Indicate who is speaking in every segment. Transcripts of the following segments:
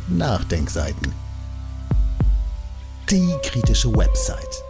Speaker 1: Nachdenkseiten. Die kritische Website.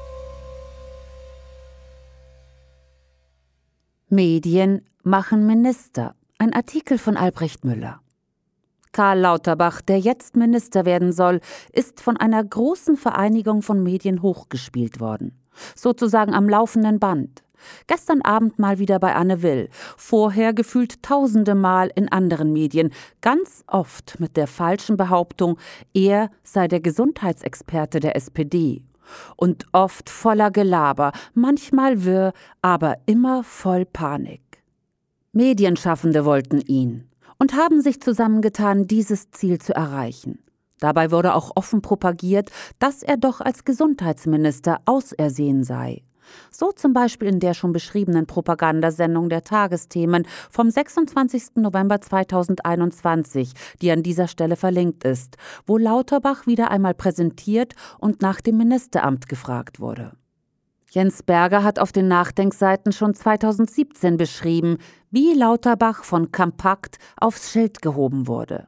Speaker 2: Medien machen Minister. Ein Artikel von Albrecht Müller. Karl Lauterbach, der jetzt Minister werden soll, ist von einer großen Vereinigung von Medien hochgespielt worden. Sozusagen am laufenden Band. Gestern Abend mal wieder bei Anne Will, vorher gefühlt tausende Mal in anderen Medien, ganz oft mit der falschen Behauptung, er sei der Gesundheitsexperte der SPD. Und oft voller Gelaber, manchmal wirr, aber immer voll Panik. Medienschaffende wollten ihn und haben sich zusammengetan, dieses Ziel zu erreichen. Dabei wurde auch offen propagiert, dass er doch als Gesundheitsminister ausersehen sei. So zum Beispiel in der schon beschriebenen Propagandasendung der Tagesthemen vom 26. November 2021, die an dieser Stelle verlinkt ist, wo Lauterbach wieder einmal präsentiert und nach dem Ministeramt gefragt wurde. Jens Berger hat auf den Nachdenkseiten schon 2017 beschrieben, wie Lauterbach von Kampakt aufs Schild gehoben wurde.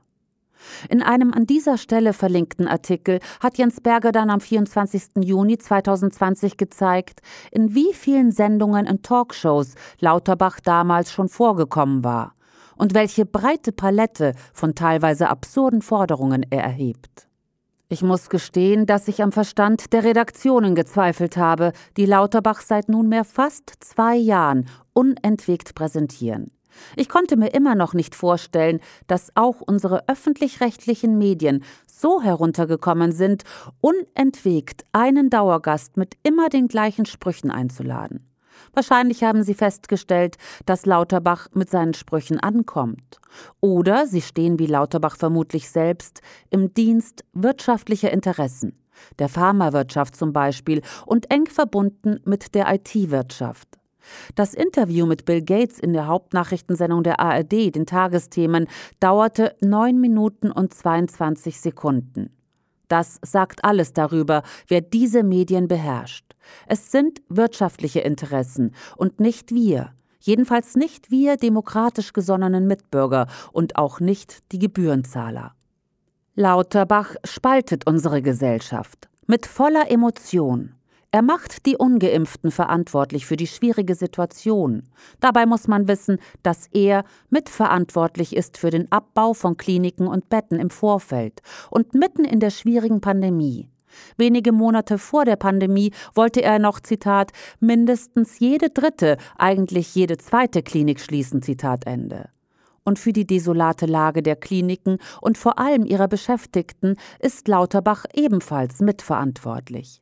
Speaker 2: In einem an dieser Stelle verlinkten Artikel hat Jens Berger dann am 24. Juni 2020 gezeigt, in wie vielen Sendungen und Talkshows Lauterbach damals schon vorgekommen war und welche breite Palette von teilweise absurden Forderungen er erhebt. Ich muss gestehen, dass ich am Verstand der Redaktionen gezweifelt habe, die Lauterbach seit nunmehr fast 2 Jahren unentwegt präsentieren. Ich konnte mir immer noch nicht vorstellen, dass auch unsere öffentlich-rechtlichen Medien so heruntergekommen sind, unentwegt einen Dauergast mit immer den gleichen Sprüchen einzuladen. Wahrscheinlich haben sie festgestellt, dass Lauterbach mit seinen Sprüchen ankommt. Oder sie stehen wie Lauterbach vermutlich selbst im Dienst wirtschaftlicher Interessen, der Pharmawirtschaft zum Beispiel, und eng verbunden mit der IT-Wirtschaft. Das Interview mit Bill Gates in der Hauptnachrichtensendung der ARD, den Tagesthemen, dauerte 9 Minuten und 22 Sekunden. Das sagt alles darüber, wer diese Medien beherrscht. Es sind wirtschaftliche Interessen und nicht wir, jedenfalls nicht wir demokratisch gesonnenen Mitbürger und auch nicht die Gebührenzahler. Lauterbach spaltet unsere Gesellschaft mit voller Emotion. Er macht die Ungeimpften verantwortlich für die schwierige Situation. Dabei muss man wissen, dass er mitverantwortlich ist für den Abbau von Kliniken und Betten im Vorfeld und mitten in der schwierigen Pandemie. Wenige Monate vor der Pandemie wollte er noch, Zitat, mindestens jede 3., eigentlich jede 2. Klinik schließen, Zitat Ende. Und für die desolate Lage der Kliniken und vor allem ihrer Beschäftigten ist Lauterbach ebenfalls mitverantwortlich.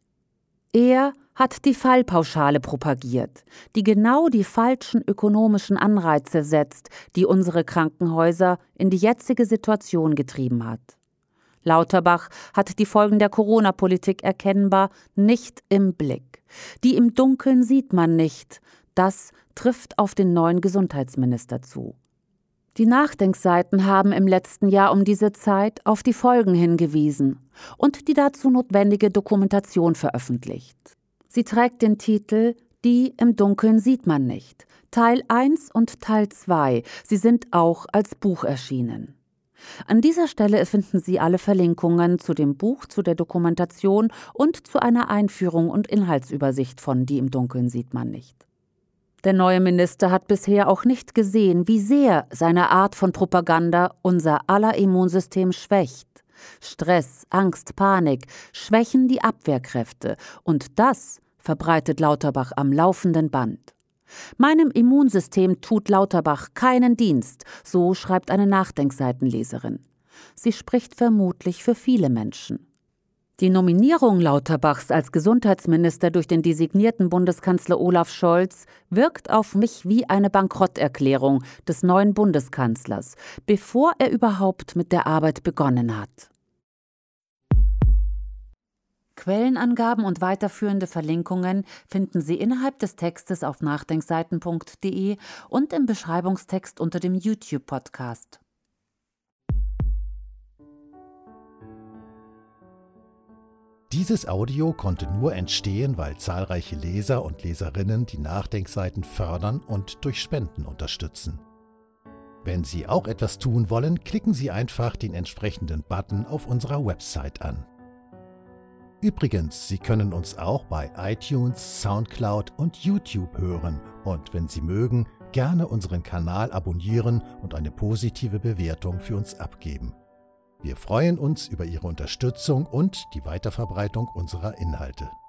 Speaker 2: Er hat die Fallpauschale propagiert, die genau die falschen ökonomischen Anreize setzt, die unsere Krankenhäuser in die jetzige Situation getrieben hat. Lauterbach hat die Folgen der Corona-Politik erkennbar nicht im Blick. Die im Dunkeln sieht man nicht. Das trifft auf den neuen Gesundheitsminister zu. Die Nachdenkseiten haben im letzten Jahr um diese Zeit auf die Folgen hingewiesen und die dazu notwendige Dokumentation veröffentlicht. Sie trägt den Titel »Die im Dunkeln sieht man nicht«, Teil 1 und Teil 2. Sie sind auch als Buch erschienen. An dieser Stelle finden Sie alle Verlinkungen zu dem Buch, zu der Dokumentation und zu einer Einführung und Inhaltsübersicht von »Die im Dunkeln sieht man nicht«. Der neue Minister hat bisher auch nicht gesehen, wie sehr seine Art von Propaganda unser aller Immunsystem schwächt. Stress, Angst, Panik schwächen die Abwehrkräfte und das verbreitet Lauterbach am laufenden Band. Meinem Immunsystem tut Lauterbach keinen Dienst, so schreibt eine Nachdenkseitenleserin. Sie spricht vermutlich für viele Menschen. Die Nominierung Lauterbachs als Gesundheitsminister durch den designierten Bundeskanzler Olaf Scholz wirkt auf mich wie eine Bankrotterklärung des neuen Bundeskanzlers, bevor er überhaupt mit der Arbeit begonnen hat. Quellenangaben und weiterführende Verlinkungen finden Sie innerhalb des Textes auf nachdenkseiten.de und im Beschreibungstext unter dem YouTube-Podcast.
Speaker 1: Dieses Audio konnte nur entstehen, weil zahlreiche Leser und Leserinnen die Nachdenkseiten fördern und durch Spenden unterstützen. Wenn Sie auch etwas tun wollen, klicken Sie einfach den entsprechenden Button auf unserer Website an. Übrigens, Sie können uns auch bei iTunes, SoundCloud und YouTube hören und wenn Sie mögen, gerne unseren Kanal abonnieren und eine positive Bewertung für uns abgeben. Wir freuen uns über Ihre Unterstützung und die Weiterverbreitung unserer Inhalte.